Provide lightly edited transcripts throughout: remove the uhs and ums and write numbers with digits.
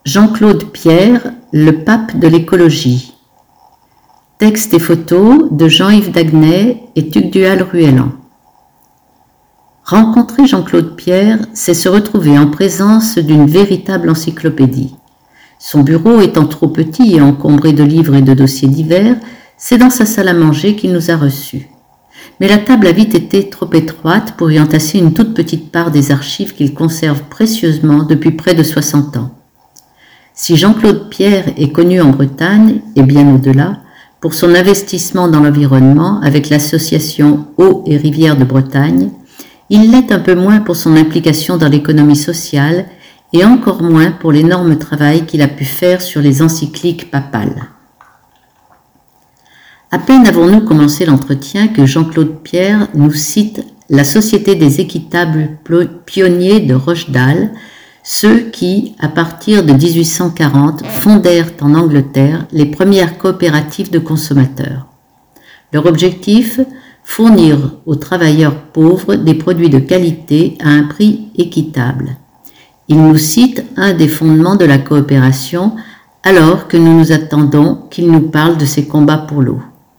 Jean-Claude Pierre, le pape de l'écologie. Texte et photos de Jean-Yves Daguenet et Tugdual Ruellan. Rencontrer Jean-Claude Pierre, c'est se retrouver en présence d'une véritable encyclopédie. Son bureau étant trop petit et encombré de livres et de dossiers divers, c'est dans sa salle à manger qu'il nous a reçus. Mais la table a vite été trop étroite pour y entasser une toute petite part des archives qu'il conserve précieusement depuis près de 60 ans. Si Jean-Claude Pierre est connu en Bretagne, et bien au-delà, pour son investissement dans l'environnement avec l'association Eau et Rivières de Bretagne, il l'est un peu moins pour son implication dans l'économie sociale et encore moins pour l'énorme travail qu'il a pu faire sur les encycliques papales. À peine avons-nous commencé l'entretien que Jean-Claude Pierre nous cite la Société des équitables pionniers de Rochdale, ceux qui, à partir de 1840, fondèrent en Angleterre les premières coopératives de consommateurs. Leur objectif, fournir aux travailleurs pauvres des produits de qualité à un prix équitable. Il nous cite un des fondements de la coopération, alors que nous nous attendons qu'il nous parle de ses combats pour l'eau.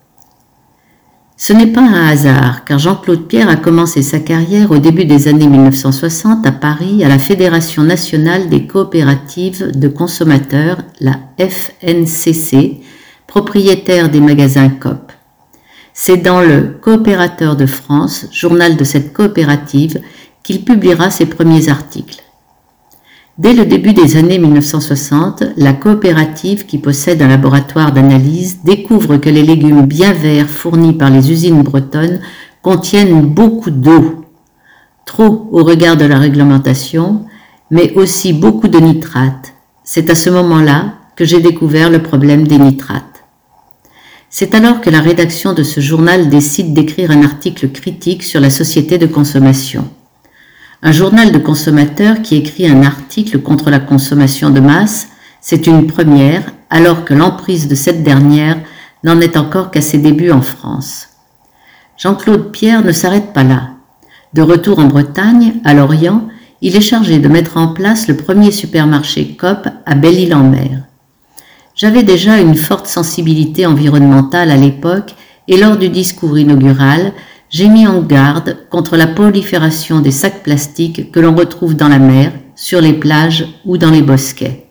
Ce n'est pas un hasard, car Jean-Claude Pierre a commencé sa carrière au début des années 1960 à Paris à la Fédération nationale des coopératives de consommateurs, la FNCC, propriétaire des magasins Coop. C'est dans le Coopérateur de France, journal de cette coopérative, qu'il publiera ses premiers articles. Dès le début des années 1960, la coopérative, qui possède un laboratoire d'analyse, découvre que les légumes bien verts fournis par les usines bretonnes contiennent beaucoup d'eau, trop au regard de la réglementation, mais aussi beaucoup de nitrates. C'est à ce moment-là que j'ai découvert le problème des nitrates. C'est alors que la rédaction de ce journal décide d'écrire un article critique sur la société de consommation. Un journal de consommateurs qui écrit un article contre la consommation de masse, c'est une première, alors que l'emprise de cette dernière n'en est encore qu'à ses débuts en France. Jean-Claude Pierre ne s'arrête pas là. De retour en Bretagne, à Lorient, il est chargé de mettre en place le premier supermarché Coop à Belle-Île-en-Mer. J'avais déjà une forte sensibilité environnementale à l'époque et lors du discours inaugural, j'ai mis en garde contre la prolifération des sacs plastiques que l'on retrouve dans la mer, sur les plages ou dans les bosquets.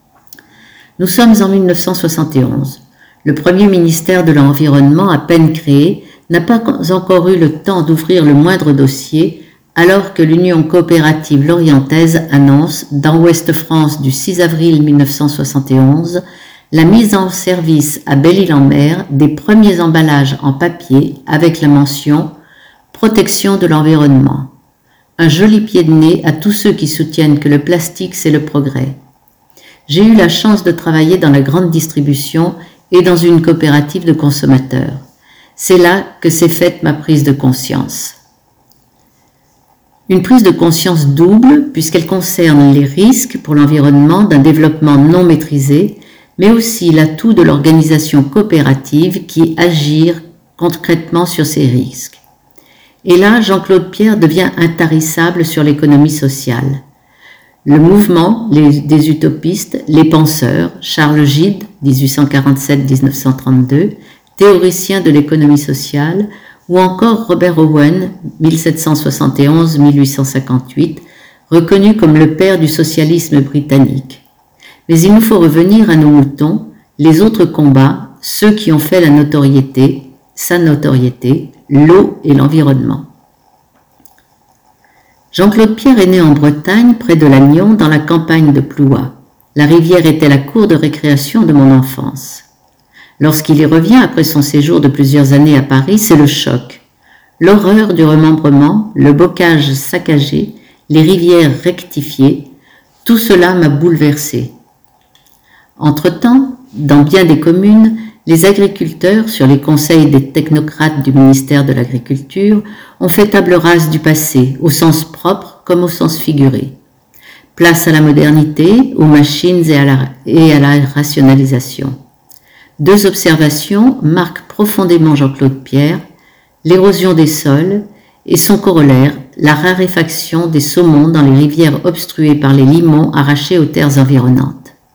Nous sommes en 1971. Le premier ministère de l'Environnement, à peine créé, n'a pas encore eu le temps d'ouvrir le moindre dossier, alors que l'Union coopérative lorientaise annonce, dans Ouest France du 6 avril 1971, la mise en service à Belle-Île-en-Mer des premiers emballages en papier avec la mention « Protection de l'environnement ». Un joli pied de nez à tous ceux qui soutiennent que le plastique c'est le progrès. J'ai eu la chance de travailler dans la grande distribution et dans une coopérative de consommateurs. C'est là que s'est faite ma prise de conscience. Une prise de conscience double puisqu'elle concerne les risques pour l'environnement d'un développement non maîtrisé, mais aussi l'atout de l'organisation coopérative qui agit concrètement sur ces risques. Et là, Jean-Claude Pierre devient intarissable sur l'économie sociale. Le mouvement des utopistes, les penseurs, Charles Gide, 1847-1932, théoricien de l'économie sociale, ou encore Robert Owen, 1771-1858, reconnu comme le père du socialisme britannique. Mais il nous faut revenir à nos moutons, les autres combats, ceux qui ont fait sa notoriété, l'eau et l'environnement. Jean-Claude Pierre est né en Bretagne, près de Lannion, dans la campagne de Plouha. La rivière était la cour de récréation de mon enfance. Lorsqu'il y revient après son séjour de plusieurs années à Paris, c'est le choc. L'horreur du remembrement, le bocage saccagé, les rivières rectifiées, tout cela m'a bouleversé. Entre-temps, dans bien des communes, les agriculteurs, sur les conseils des technocrates du ministère de l'Agriculture, ont fait table rase du passé, au sens propre comme au sens figuré. Place à la modernité, aux machines et à la rationalisation. Deux observations marquent profondément Jean-Claude Pierre, l'érosion des sols et son corollaire, la raréfaction des saumons dans les rivières obstruées par les limons arrachés aux terres environnantes.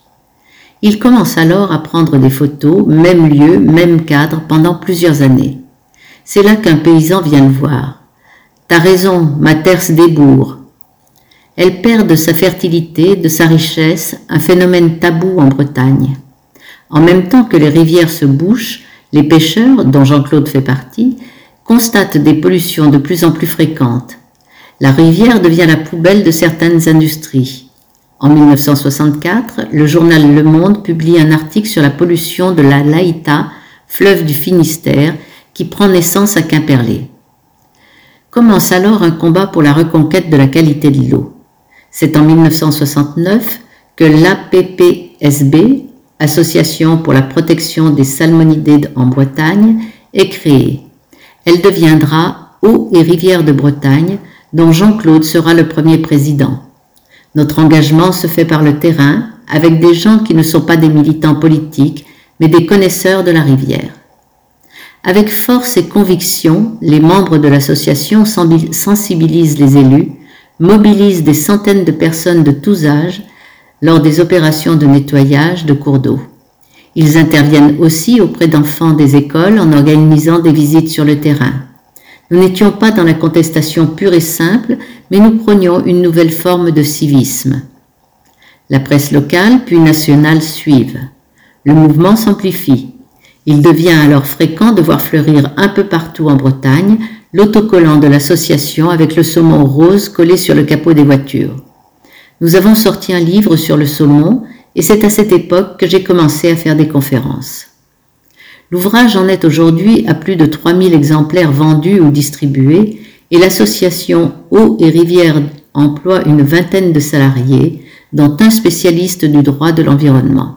Il commence alors à prendre des photos, même lieu, même cadre, pendant plusieurs années. C'est là qu'un paysan vient le voir. « T'as raison, ma terre se débourre. » Elle perd de sa fertilité, de sa richesse, un phénomène tabou en Bretagne. En même temps que les rivières se bouchent, les pêcheurs, dont Jean-Claude fait partie, constatent des pollutions de plus en plus fréquentes. La rivière devient la poubelle de certaines industries. En 1964, le journal Le Monde publie un article sur la pollution de la Laïta, fleuve du Finistère, qui prend naissance à Quimperlé. Commence alors un combat pour la reconquête de la qualité de l'eau. C'est en 1969 que l'APPSB, Association pour la protection des salmonidés en Bretagne, est créée. Elle deviendra Eaux et rivières de Bretagne, dont Jean-Claude sera le premier président. Notre engagement se fait par le terrain, avec des gens qui ne sont pas des militants politiques, mais des connaisseurs de la rivière. Avec force et conviction, les membres de l'association sensibilisent les élus, mobilisent des centaines de personnes de tous âges lors des opérations de nettoyage de cours d'eau. Ils interviennent aussi auprès d'enfants des écoles en organisant des visites sur le terrain. Nous n'étions pas dans la contestation pure et simple, mais nous prenions une nouvelle forme de civisme. La presse locale puis nationale suivent. Le mouvement s'amplifie. Il devient alors fréquent de voir fleurir un peu partout en Bretagne l'autocollant de l'association avec le saumon rose collé sur le capot des voitures. Nous avons sorti un livre sur le saumon et c'est à cette époque que j'ai commencé à faire des conférences. L'ouvrage en est aujourd'hui à plus de 3000 exemplaires vendus ou distribués et l'association Eaux et Rivières emploie une vingtaine de salariés, dont un spécialiste du droit de l'environnement.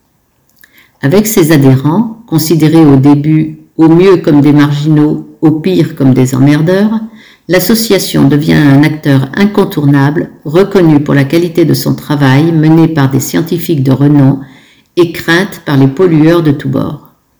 Avec ses adhérents, considérés au début au mieux comme des marginaux, au pire comme des emmerdeurs, l'association devient un acteur incontournable, reconnu pour la qualité de son travail mené par des scientifiques de renom et crainte par les pollueurs de tous bords.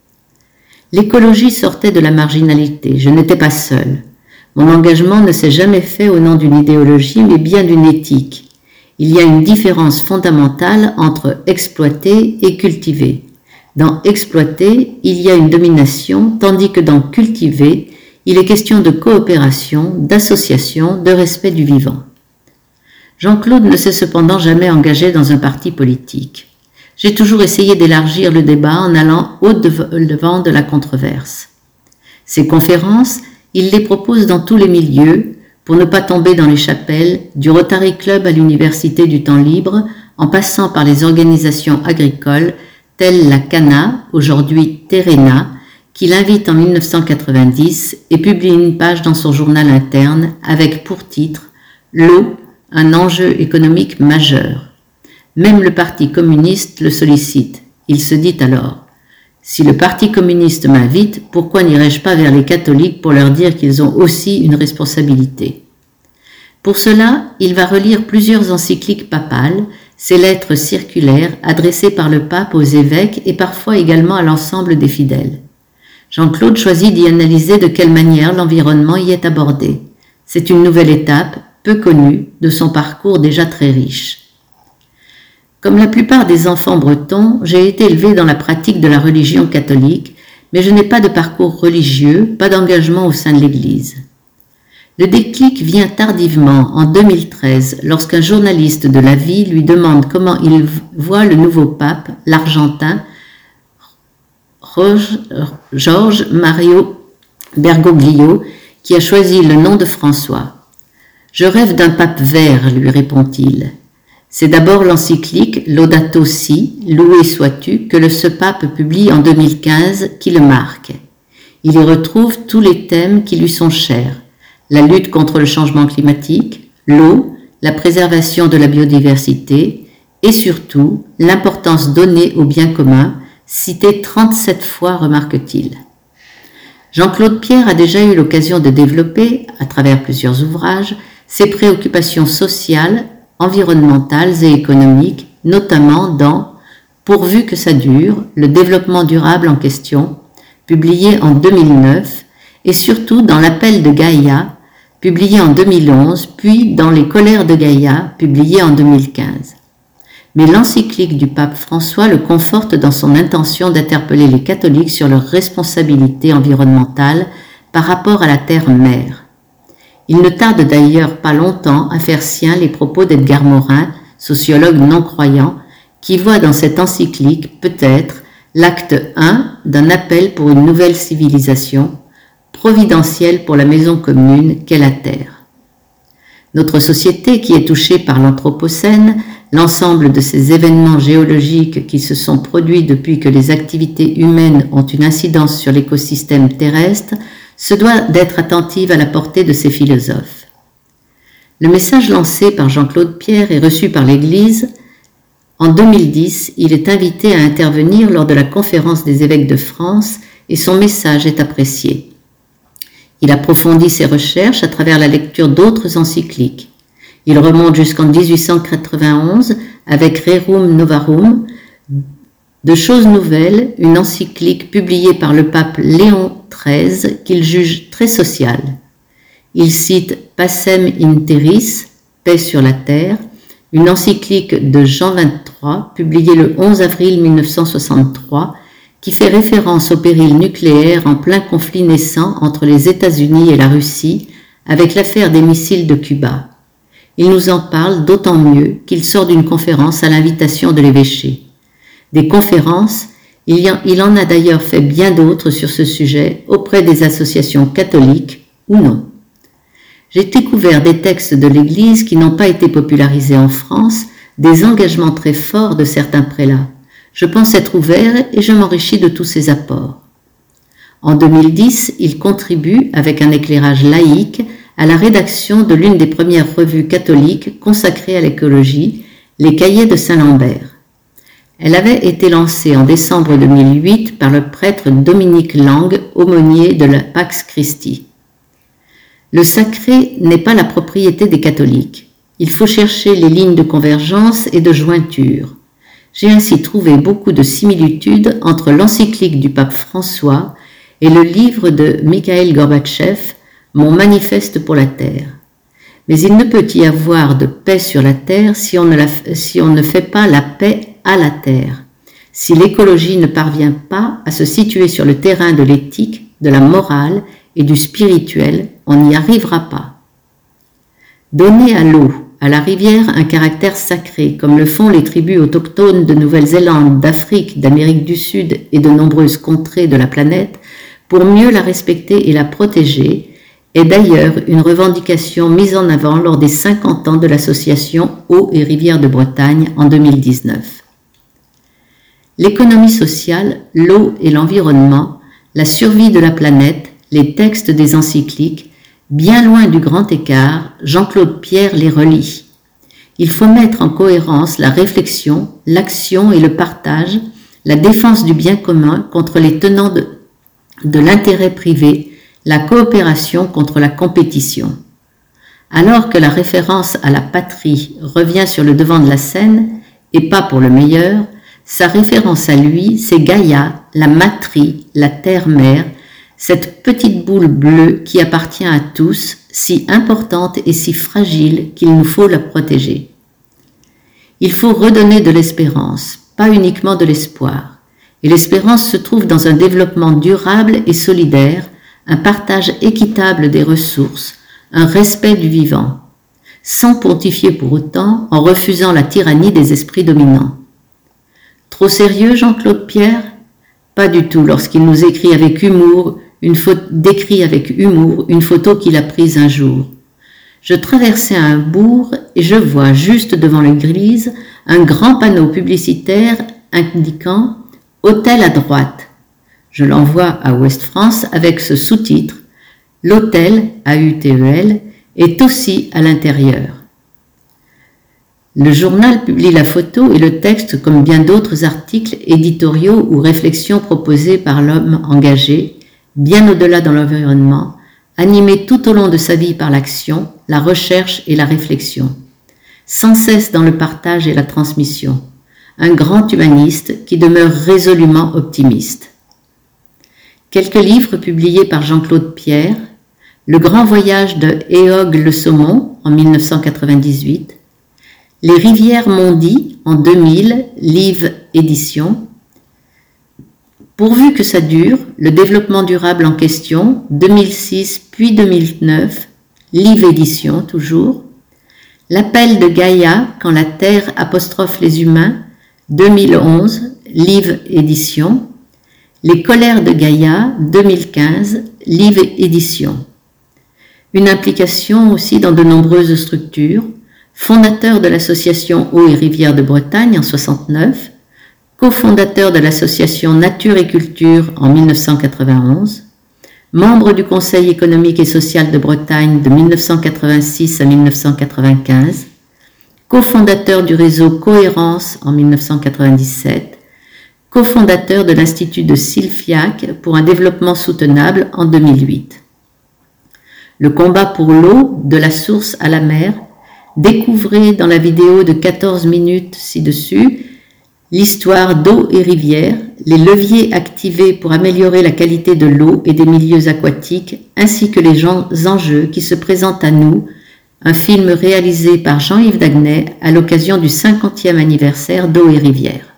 L'écologie sortait de la marginalité, je n'étais pas seul. Mon engagement ne s'est jamais fait au nom d'une idéologie, mais bien d'une éthique. Il y a une différence fondamentale entre exploiter et cultiver. Dans exploiter, il y a une domination, tandis que dans cultiver, il est question de coopération, d'association, de respect du vivant. Jean-Claude ne s'est cependant jamais engagé dans un parti politique. J'ai toujours essayé d'élargir le débat en allant au-devant de la controverse. Ces conférences, il les propose dans tous les milieux, pour ne pas tomber dans les chapelles, du Rotary Club à l'Université du Temps Libre, en passant par les organisations agricoles, telles la CANA, aujourd'hui Terena, qui l'invite en 1990 et publie une page dans son journal interne avec pour titre « L'eau, un enjeu économique majeur ». Même le Parti communiste le sollicite. Il se dit alors « Si le Parti communiste m'invite, pourquoi n'irais-je pas vers les catholiques pour leur dire qu'ils ont aussi une responsabilité ?» Pour cela, il va relire plusieurs encycliques papales, ces lettres circulaires adressées par le pape aux évêques et parfois également à l'ensemble des fidèles. Jean-Claude choisit d'y analyser de quelle manière l'environnement y est abordé. C'est une nouvelle étape, peu connue, de son parcours déjà très riche. Comme la plupart des enfants bretons, j'ai été élevé dans la pratique de la religion catholique, mais je n'ai pas de parcours religieux, pas d'engagement au sein de l'Église. Le déclic vient tardivement, en 2013, lorsqu'un journaliste de La Vie lui demande comment il voit le nouveau pape, l'Argentin, Jorge Mario Bergoglio, qui a choisi le nom de François. « Je rêve d'un pape vert, lui répond-il. C'est d'abord l'encyclique Laudato Si, loué sois-tu, que ce pape publie en 2015 qui le marque. Il y retrouve tous les thèmes qui lui sont chers. La lutte contre le changement climatique, l'eau, la préservation de la biodiversité et surtout l'importance donnée au bien commun, cité 37 fois, remarque-t-il. Jean-Claude Pierre a déjà eu l'occasion de développer, à travers plusieurs ouvrages, ses préoccupations sociales, environnementales et économiques, notamment dans « Pourvu que ça dure, le développement durable en question », publié en 2009, et surtout dans L'appel de Gaïa, publié en 2011, puis dans Les colères de Gaïa, publié en 2015. mais l'encyclique du pape François le conforte dans son intention d'interpeller les catholiques sur leur responsabilité environnementale par rapport à la terre-mère. Il ne tarde d'ailleurs pas longtemps à faire sien les propos d'Edgar Morin, sociologue non-croyant, qui voit dans cette encyclique peut-être l'acte 1 d'un appel pour une nouvelle civilisation, providentielle pour la maison commune qu'est la Terre. Notre société, qui est touchée par l'Anthropocène, l'ensemble de ces événements géologiques qui se sont produits depuis que les activités humaines ont une incidence sur l'écosystème terrestre, se doit d'être attentive à la portée de ces philosophes. Le message lancé par Jean-Claude Pierre est reçu par l'Église. En 2010, il est invité à intervenir lors de la conférence des évêques de France et son message est apprécié. Il approfondit ses recherches à travers la lecture d'autres encycliques. Il remonte jusqu'en 1891 avec Rerum Novarum, de Choses Nouvelles, une encyclique publiée par le pape Léon XIII qu'il juge très sociale. Il cite Pacem in Terris, Paix sur la terre, une encyclique de Jean XXIII publiée le 11 avril 1963 qui fait référence au péril nucléaire en plein conflit naissant entre les États-Unis et la Russie avec l'affaire des missiles de Cuba. Il nous en parle d'autant mieux qu'il sort d'une conférence à l'invitation de l'évêché. Des conférences, il en a d'ailleurs fait bien d'autres sur ce sujet auprès des associations catholiques ou non. J'ai découvert des textes de l'Église qui n'ont pas été popularisés en France, des engagements très forts de certains prélats. Je pense être ouvert et je m'enrichis de tous ces apports. En 2010, il contribue, avec un éclairage laïque, à la rédaction de l'une des premières revues catholiques consacrées à l'écologie, les Cahiers de Saint-Lambert. Elle avait été lancée en décembre 2008 par le prêtre Dominique Lang, aumônier de la Pax Christi. Le sacré n'est pas la propriété des catholiques. Il faut chercher les lignes de convergence et de jointure. J'ai ainsi trouvé beaucoup de similitudes entre l'encyclique du pape François et le livre de Mikhail Gorbatchev, Mon manifeste pour la Terre. Mais il ne peut y avoir de paix sur la Terre si on ne fait pas la paix à la Terre. Si l'écologie ne parvient pas à se situer sur le terrain de l'éthique, de la morale et du spirituel, on n'y arrivera pas. Donner à l'eau, à la rivière, un caractère sacré, comme le font les tribus autochtones de Nouvelle-Zélande, d'Afrique, d'Amérique du Sud et de nombreuses contrées de la planète, pour mieux la respecter et la protéger, est d'ailleurs une revendication mise en avant lors des 50 ans de l'association Eau et Rivières de Bretagne en 2019. L'économie sociale, l'eau et l'environnement, la survie de la planète, les textes des encycliques, bien loin du grand écart, Jean-Claude Pierre les relie. Il faut mettre en cohérence la réflexion, l'action et le partage, la défense du bien commun contre les tenants de l'intérêt privé, la coopération contre la compétition. Alors que la référence à la patrie revient sur le devant de la scène, et pas pour le meilleur, sa référence à lui, c'est Gaïa, la matrie, la terre-mère, cette petite boule bleue qui appartient à tous, si importante et si fragile qu'il nous faut la protéger. Il faut redonner de l'espérance, pas uniquement de l'espoir. Et l'espérance se trouve dans un développement durable et solidaire, un partage équitable des ressources, un respect du vivant, sans pontifier pour autant en refusant la tyrannie des esprits dominants. Trop sérieux, Jean-Claude Pierre ? Pas du tout lorsqu'il nous décrit avec humour une photo qu'il a prise un jour. Je traversais un bourg et je vois juste devant l'église un grand panneau publicitaire indiquant « Hôtel à droite ». Je l'envoie à Ouest France avec ce sous-titre « L'hôtel, AUTEL, est aussi à l'intérieur ». Le journal publie la photo et le texte comme bien d'autres articles éditoriaux ou réflexions proposées par l'homme engagé, bien au-delà dans l'environnement, animé tout au long de sa vie par l'action, la recherche et la réflexion, sans cesse dans le partage et la transmission, un grand humaniste qui demeure résolument optimiste. Quelques livres publiés par Jean-Claude Pierre, Le grand voyage de Éog le Saumon en 1998, Les rivières m'ont dit, en 2000, Livre Édition. Pourvu que ça dure, le développement durable en question, 2006 puis 2009, Livre Édition toujours. L'appel de Gaïa quand la Terre apostrophe les humains, 2011, Livre Édition. Les colères de Gaïa, 2015, Livre Édition. Une implication aussi dans de nombreuses structures, fondateur de l'association Eau et Rivières de Bretagne en 69, cofondateur de l'association Nature et Culture en 1991, membre du Conseil économique et social de Bretagne de 1986 à 1995, cofondateur du réseau Cohérence en 1997, cofondateur de l'Institut de Silfiac pour un développement soutenable en 2008. Le combat pour l'eau, de la source à la mer, découvrez dans la vidéo de 14 minutes ci-dessus l'histoire d'eau et rivières, les leviers activés pour améliorer la qualité de l'eau et des milieux aquatiques, ainsi que les enjeux qui se présentent à nous, un film réalisé par Jean-Yves Daguenet à l'occasion du 50e anniversaire d'Eau et Rivières.